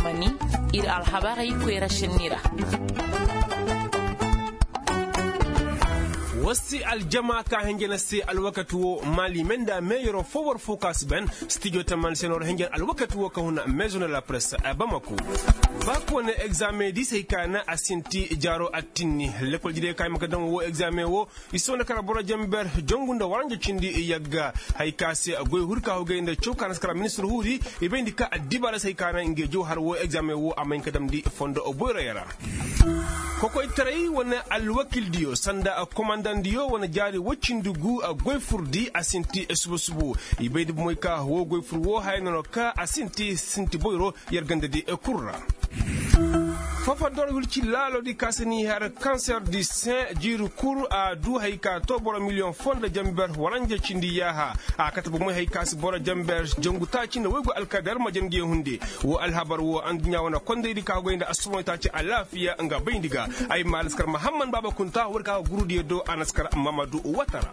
zamani ir alhabari kwera shinira. wasi aljama ka hengena se alwakatu wo mali menda meilleur forward focus ben studio taman senor hengen alwakatu wo kahuna maison de la presse à Bamako bako ne examen di se kana asinti jaro atini lekol jide kay maka dam wo examen wo isonda kala boro jamber jongunda waranje cindi yagga hay kase goy hurka ho gende chokana skara ministre huri e bendi ka dibala se kana nge jo har wo examen wo amain kadam di fondo o boyra yara koko itrei wona alwakil dio sanda a commandant dio wona jari waccindugu a goyfurdi asinti subu ibeydi moy ka wo goyfur wo haynono ka asinti sinti boyro yergande di kurra fafa dor wulci lalo di kasani har cancer du sein jiru kur a du hayka to boro million fonda jamber waranje cindi yaha a katabo moy hayka boro jamber jonguta cinda wego alkadar majangi hunde wo alhabar wo andunya wona konde di ka goynda asmoyta ci alafiya nga bayindiga ay malaskar muhammad baba kunta warka gurudi do anaskar mamadou watara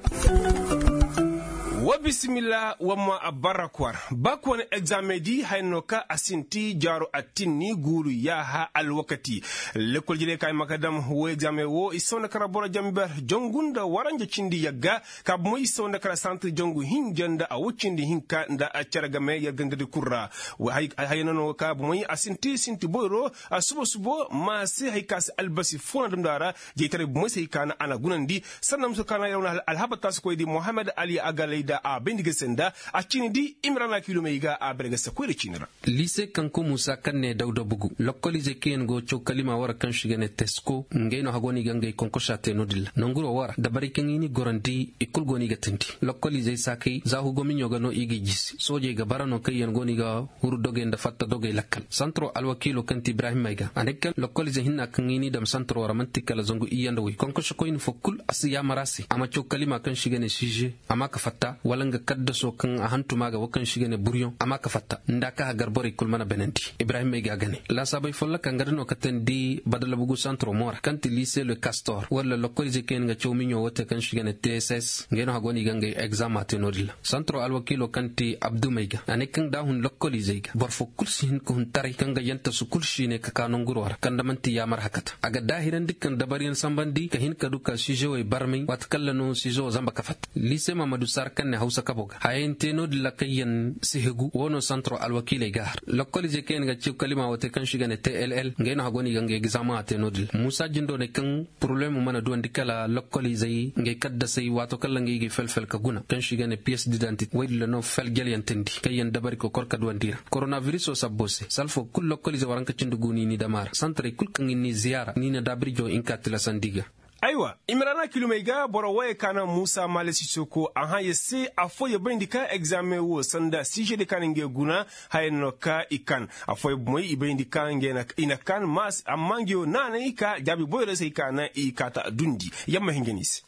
wa bismillah wa ma barakwar bakwan examen di haynoka asinti jaro atini guru yaha alwakati lekol jide kay makadam wo examen wo isona kara bora jamber jongunda waranje cindi yagga kab mo isona kara centre jongu hinjanda a wucindi hinka nda a caragame yagande kurra wa haynono ka mo asinti sinti boyro subo ma se haykas albasi fona dum dara jeytare mo se kana ana gunandi sanam so kana yawna alhabata ko di muhammad ali agalay a bendiga senda a cini di imrana kilomeiga a berga sakwere cinira lycée kanko musa kanne dawda bugu lokolize ken go chokalima wara kan shigene tesco ngeno hagoni gange konko shate nodilla nonguro wara dabari kengini gorandi ikul goni gatinti lokolize sakai zahu gomi nyogano igi jisi soje ga barano kayen goni ga huru doge nda fatta doge lakkal centro alwakilo kanti ibrahim maiga anekal lokolize hinna kengini dam centro wara mantikala zongo iyanda wi konko shokoyin fokul asiya marasi ama chokalima kan shigene sije ama ka fatta walanga kadda so kan a hantuma ga wakan shigene buryon ama ka fatta ndaka ha garbori kulmana benenti ibrahim me ga gane la sabay folla kan gadano katen di badala bugu centro mora kanti lycée le castor wala lokolize ken ga chowminyo wote kan shigene tss ngeno hagoni gange exam atenodilla centro alwakilo kanti abdou meiga ane kan da hun lokolize ga borfo kulsi hin ko hun tari kan ga yanta su kulshi ne ka kanon gurwar kan da manti ya mar hakata aga dahiran dikkan dabariyan sambandi ka hin ka duka sijo e barmi wat kallano sijo zamba ka fat lycée mamadou sar kan ne hausa kaboga hayen teno de la kayen sihegu wono centro alwakile gar lokolize ken ga ci kalima wote kan shigane tll ngeno hagoni gange examen ateno dil musa jindo ne kan problème mana do ndikala lokolize nge kadda sey wato kala nge felfel ka guna kan shigane pièce d'identité wayla no fel gel yantendi kayen dabari ko korka do ndira coronavirus o sabbose salfo kul lokolize waranka cinduguni ni damar centre kul kan ni ziyara ni na dabri jo inkatila sandiga aiwa imrana kilomeiga boro waye kana musa malesi soko aha yese afoye bindika examen wo sanda sije de kanenge guna hayno ka ikan afoye moy ibindika ngena inakan mas amangio nana ika jabi boyre se kana ikata dundi yamma hingenis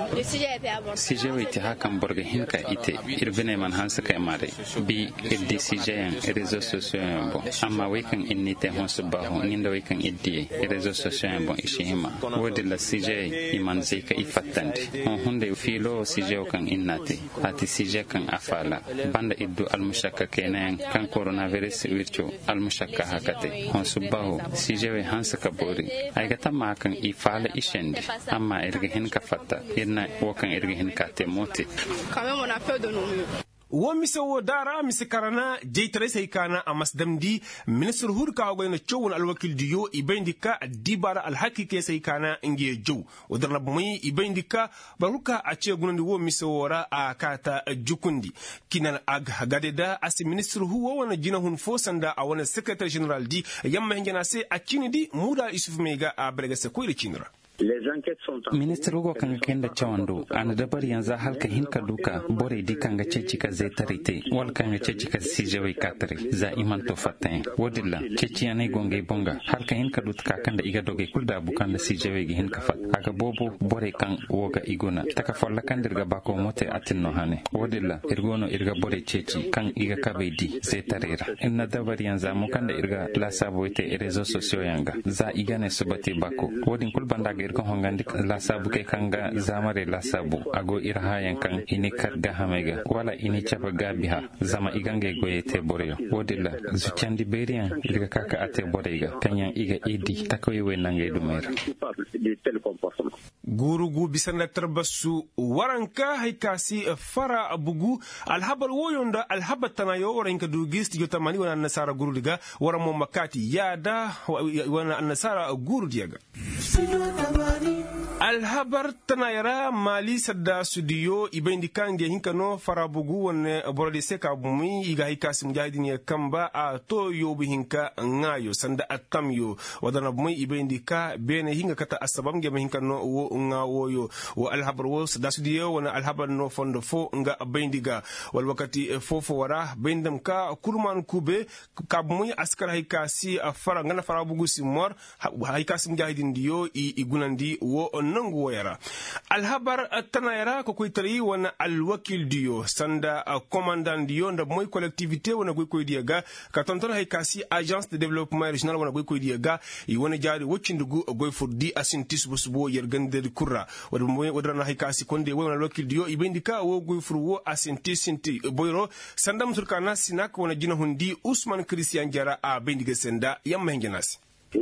CG witi hakan borga hinka ite irvine man hansa kai mare bi iddi CG réseaux sociaux bon amma wekan innite hon subaho ninda wekan iddi réseaux sociaux bon ishima wodi la CG iman zika ifattande on hunde filo CG kan innate ati CG kan afala banda iddu almushakka kenen kan coronavirus wircho almushakka hakate hon subaho CG we hansa ka bori ay gata ma kan ifala ishende amma irga hinka fatta na wakan irgihin kate moti quand même on a peur de nous wo mise wo dara mise karana jeytare sai kana amasdamdi minister hurka goyna chowon alwakil diyo ibendika dibara alhakike sai kana inge jow odarna bumay ibendika baruka a ce gunandi wo mise wora a kata jukundi kinan ag gadeda as minister huwa wana jina hun fosanda a wana secretary general di yamma hengena sai a kinidi muda isuf mega a brega se koyre kinra Minister Hugo kan kenda chawando ana dabar yanzu halka hinka duka bore di kan ga cecika zai tarite wal kan ga cecika sijewe katare za iman to fatain wodilla ceci anai gonge bonga halka hinka dutka kan da iga doge kulda bukan da sijewe gi hinka fat aga bobo bore kan woga igona taka falla kan dirga bako mote atin no hane wodilla irgono irga bore ceci kan iga kabe di zai tarera inna dabar yanzu mu kan da irga la saboite rezo sosio yanga za igane subati bako wodin kulbanda irko hongandi la sabu ke kanga zamare la sabu ago irha yankan ini karga hamega wala ini chapa gabiha zama igange goyete boreyo wodilla zuchandi berian irga kaka ate borega kanyan iga edi takoy we nangay dumera gurugu bisanda tarbasu waranka haikasi fara bugu alhabar woyonda alhabatana yo waranka dugis yotamani wana nasara gurudiga waramo makati yada wana nasara gurudiga alhabar tanayara mali sadda studio ibendi kange hinkano fara bugu wane borode seka bumi iga haikasi mujahidin kamba a to yobu hinka ngayo sanda atamyo wadana bumi ibendi ka bene hinga kata asabam ge hinkano wo nga woyo wa alhabar wo sadda studio wana alhabar no fondo fo nga bendiga wal wakati fofo wara bendam ka kurman kube ka bumi askar haikasi fara ngana fara bugu simor haikasi mujahidin dio igunandi wo nangu woyara alhabar tanayara ko koytari wana alwakil dio sanda commandant dio nda moy collectivité wana goy koy diaga ka tonton haykasi agence de développement régional wana goy koy diaga i wana jaari wocindugu goy furdi asintis busbo yergande kurra wada moy wadana haykasi konde wana alwakil dio ibendika wo goy furu wo asintis sinti boyro sandam surkana sinak wana jina hundi Ousmane Christian Diara a bendiga senda yamma hengenasi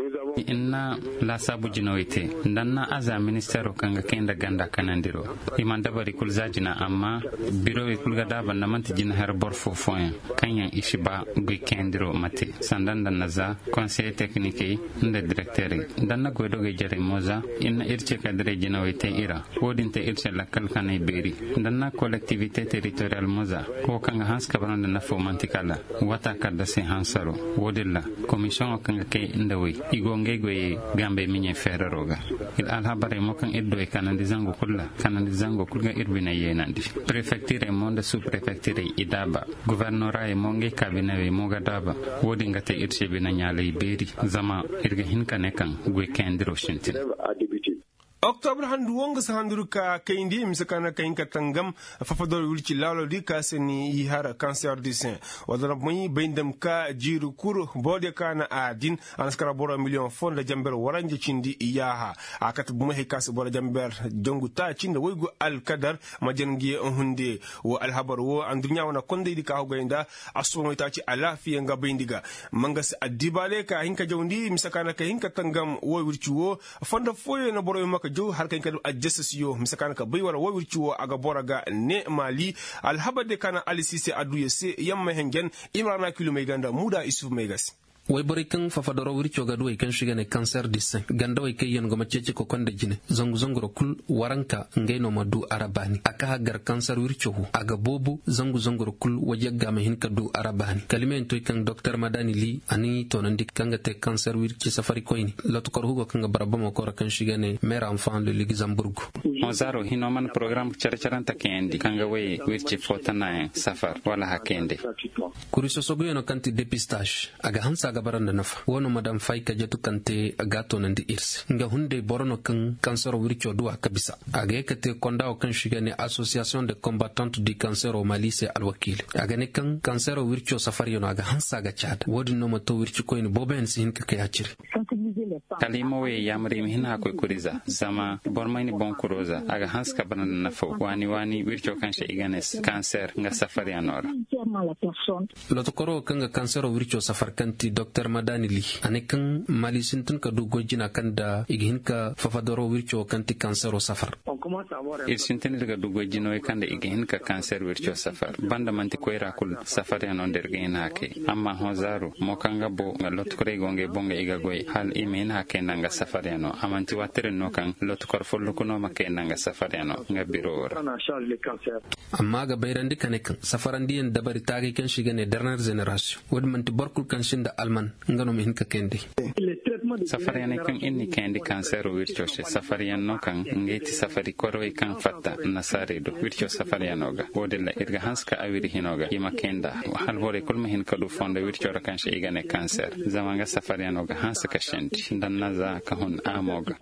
inna la sabu jinoite ndanna aza ministero kanga kenda ganda kanandiro iman dabari kulzajina amma biro e kulga daba namanti jina her borfo foin kanya ishiba gui kendiro mate sandanda naza conseil technique nda directeur ndanna godoge jare moza inna irche kadre jinoite ira wodinte irche lakal kanay beri ndanna collectivité territoriale moza ko kanga hans kabranda na fo mantikala wata kadda se hansaro wodilla commission kanga ke ndawi igonge goye gambe minye ferroga il alhabare mo kan eddo e kanandi zango kulga irbina yenandi prefecture monde sous prefecture idaba gouverneur e monge cabinet mo gadaba wodi ngate irche bina nyale beri zama irga hinkane kan goy kendiro shintin October handu wonga sa handuru ka kaindi misakana kainka tangam fafador wulci lalo di ka seni ihara cancer du sein wadana moyi bendam ka jiru kur bode kana adin anaskara bora million fonda jamber waranje cindi iyaha akat buma he kas bora jamber jongu ta cinda woygo al kadar majangi hunde wo al habar wo andunya wana konde di ka hogainda asmo ta ci alafiya nga bendiga mangas adibale ka hinka jawndi misakana ka hinka tangam wo wulci wo fonda foye na boro maka jo har kan kadu adjustes yo misakana ka baiwara wawirciwo aga boraga ne mali alhabade kana alisisi aduyese yamma hengen imrana kilo mai ganda muda isuf mai gasi way bari kan fafadoro wircho gadu way kan shigane cancer du sein ganda way kay yen goma cece ko konde jine zongu zongro kul waranka ngeno madu arabani aka hagar cancer wircho aga bobu zongu zongro kul wajagga me hin kadu arabani kalime to kan docteur madani li ani to nandi kanga te cancer wirchi safari koyni lot kor hugo kanga barabamo ko kan shigane mère enfant le Luxembourg mozaro hinoman program characharanta kendi kanga way wirchi fotana safar wala hakende kuriso sogo yeno kanti dépistage aga hansa gabaranda nafa wono madam Faika jatu kante agato nandi irsi nga hunde borono kan cancer wircho duwa kabisa aga ekate konda o kan shigane association de combattantes du cancer au Mali c'est alwakil aga ne kan cancer wircho safari yono aga hansa ga chad wodi no mato wircho ko ni boben sin ka kayachiri kalimo we yamri hina ko kuriza zama bormayni bon kuroza aga hanska banana nafo wani wircho kan she iganes cancer nga safari anora lotokoro kanga cancer wircho safar kanti Dr. Madani li anekan Mali sintun ka dugo jina kanda ighin ka fafadoro wircho kanti cancer safar il sintin daga dugo jino kanda ighin ka cancer wircho safar banda manti ko irakul safar yanon dergen hake amma hozaru mo kanga bo lot kore gonge bonga iga goy hal imen hake nanga safar yano amanti watere no kan lot kor follo kuno make nanga safar yano nga biro amma ga bayrandi kanekan safarandi en dabari tagi kan shigane dernière génération wod manti borkul kan shinda alman ngano mi hinka kende safari yana kan inni kendi cancer wircho safari yanno kan ngeti safari koroi kan fatta nasare do wircho safari yanoga wodella irga hanska awiri hinoga ima kenda hal hore kulma hin kadu fonda wircho kan shi igane cancer zamanga safari yanoga hanska ka shendi dan naza ka hon amoga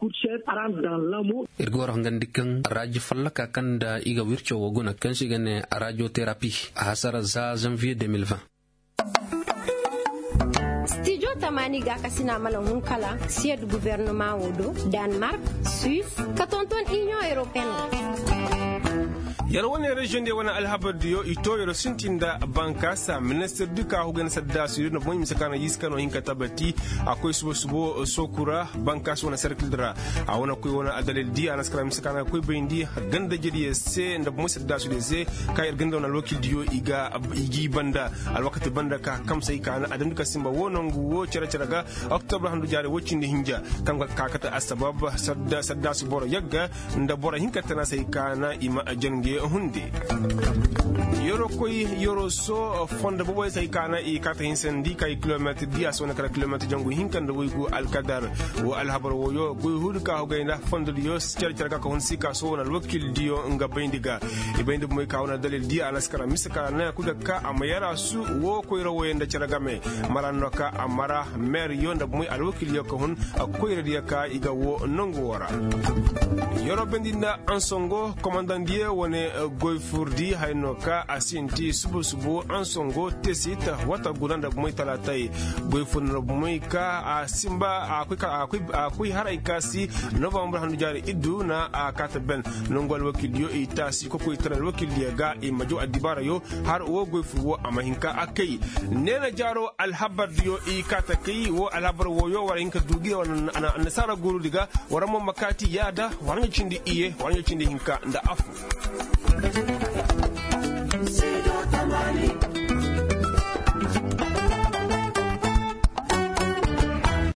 irgor hangandi kan raji fallaka kanda iga wircho woguna kan shi gane radiothérapie a hasara za janvier 2020 Studio tamani ga kasina malan hunkala sied gouvernement wodo Danemark Suisse katonton Union Européenne yar wani region de wani alhabar diyo ito yaro sintinda banka sa minister duka hugan sadda su na bon misakana yiskano hinka tabati akwai subo sokura banka su wani circle dra a wani akwai wani adalil di ana skara misakana akwai bindi ganda jiri se nda bon sadda su de se kai ganda wani lokil diyo igi banda alwakati banda ka kamsai kana adan duka simba wonon guwo cera ga october handu jare wocin de hinja kan kakata asbab sadda su boro yagga nda boro hinka tana sai kana ima jange hunde yoro koy yoro so fonda boboy sai kana i kata hinsen di kay kilometer di asona kala kilometer jangu hinkan da woygo alkadar wo alhabar wo yo goy hudka ho gayna fonda yo cercer ka hon sika so wona wakil dio nga bayndiga e bayndi moy kawna dalil di alaskara misaka na kuda ka amayara su wo koy ro woyenda ceragame maranno ka amara mer yonda moy alwakil yo ko hon akoy radiya ka iga wo nongo wara yoro bendinda ansongo commandant die wone goy furdi hayno ka asinti subu ansongo tesita wata gulanda moy talatai goy furno moy ka asimba akwai harai kasi november hanu jari iddu na akata ben nongol wakil yo itasi ko koy tan wakil ga e majo adibara yo har wo goy furwo amahinka akai nena jaro alhabar yo ikata kai wo alhabar wo yo wara hinka dugi wana nasara guru diga wara mo makati yada wanga cindi iye wanga cindi hinka nda afu